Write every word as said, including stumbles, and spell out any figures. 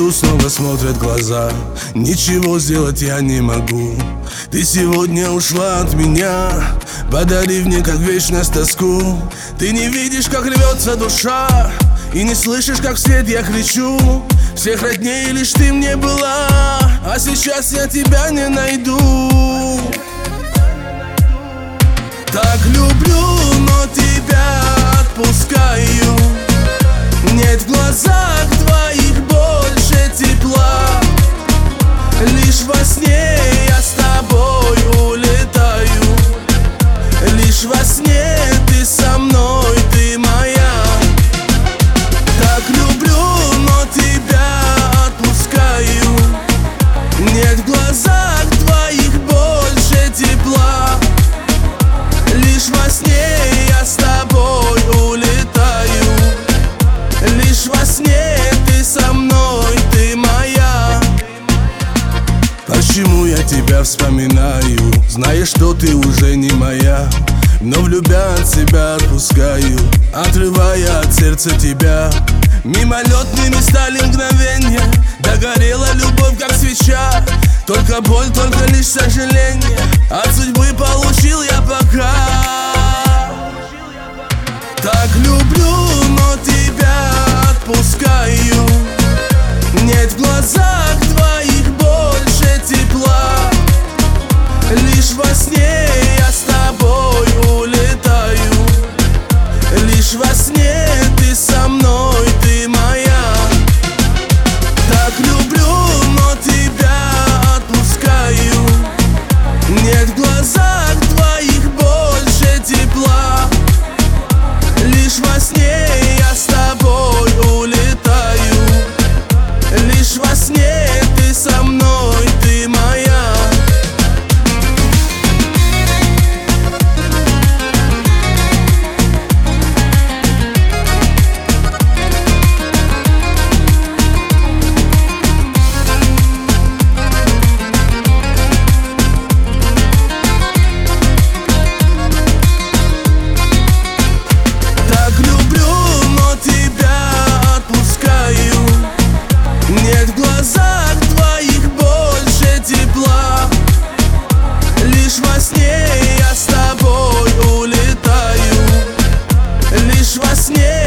Вижу, снова смотрят глаза. Ничего сделать я не могу. Ты сегодня ушла от меня, подарив мне как вечность тоску. Ты не видишь, как рвется душа, и не слышишь, как вслед я кричу. Всех родней лишь ты мне была, а сейчас я тебя не найду. Так люблю, но тебя отпускаю. Нет в глазах твоих больше тепла. Лишь во сне я с тобой улетаю. Лишь во сне ты со мной, ты моя. Так люблю, но тебя отпускаю. Нет в глазах твоих больше тепла. Лишь во сне я с тобой улетаю. Лишь во сне ты со мной, ты моя. Почему я тебя вспоминаю, зная, что ты уже не моя? Вновь любя от себя отпускаю, отрывая от сердца тебя. Мимолетными стали мгновенья, догорела любовь, как свеча. Только боль, только лишь сожаление от судьбы получил я пока. Так люблю, но тебя отпускаю. Нет в глазах твоих больше тепла. Лишь во сне я с тобой улетаю. Лишь во сне ты со мной, ты моя. Так люблю, но тебя отпускаю. Нет в глазах твоих больше тепла. Лишь во сне я с тобой улетаю. Лишь во сне ты со мной, ты моя. Нет в глазах твоих больше тепла. Лишь во сне я с тобой улетаю. Лишь во сне